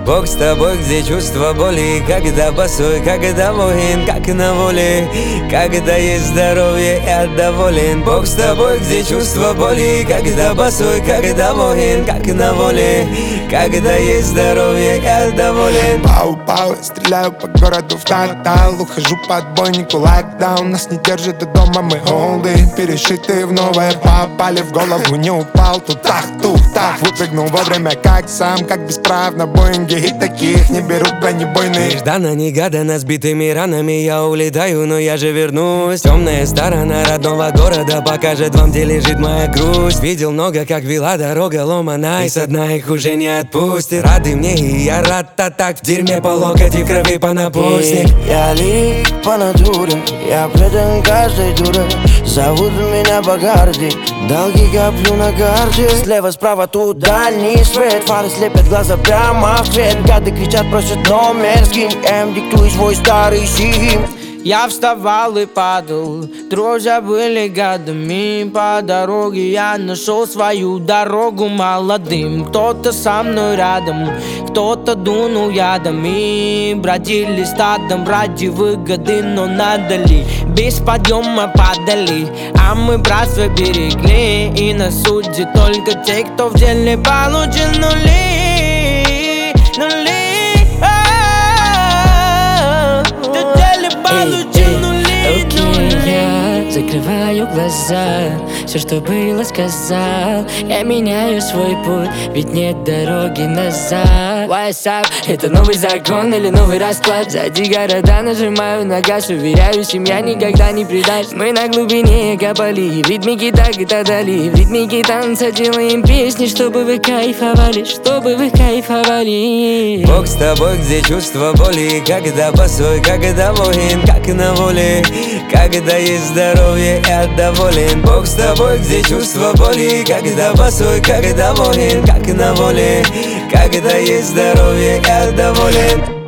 Бог с тобой, где чувство боли, когда босой, когда воин, как на воле, когда есть здоровье, я доволен. Бог с тобой, где чувство боли, когда босой, когда воин, как на воле, когда есть здоровье, я доволен. Пау-пау, я стреляю по городу в тотал, ухожу по отбойнику, лайкдаун, нас не держит до дома, мы олды, перешитые в новое, попали в голову, не упал, тут тух-тах, выпрыгнул вовремя, как сам, как бесправно, Боинги и таких не берут бронебойные. Нежданно-негаданно, сбитыми ранами я улетаю, но я же вернусь. Темная сторона родного города покажет вам, где лежит моя грусть. Видел много, как вела дорога ломаная, и со дна их уже не отпустит. Рады мне, и я рад, так в дерьме по локоть и в крови по напустник. Я лик по натуре, я предан каждой дуре. Зовут меня Багарди, долги коплю на карте. Слева, справа, тут дальний свет, фары слепят глаза прямо в свет. Гады кричат, просят номер, скинь диктуй свой старый сим. Я вставал и падал, друзья были годами. По дороге я нашел свою дорогу молодым. Кто-то со мной рядом, кто-то дунул ядами. Бродили стадом ради выгоды, но надали. Без подъема падали, а мы братство берегли. И на суде только те, кто в деле получил нули. Нули. Я закрываю глаза, все, что было, сказал. Я меняю свой путь, ведь нет дороги назад. What's up? Это новый закон или новый расклад? Сзади города нажимаю на газ, уверяю, семья никогда не предаст. Мы на глубине копали, в ритмике так и дали. В ритмике танца делаем песни, чтобы вы кайфовали, чтобы вы кайфовали. Бог с тобой, где чувство боли, когда босой, когда воин, как на воле, когда есть здоровье, я доволен. Бог с тобой, где чувство боли, когда босой, когда воин, как на воле, когда есть здоровье, я доволен.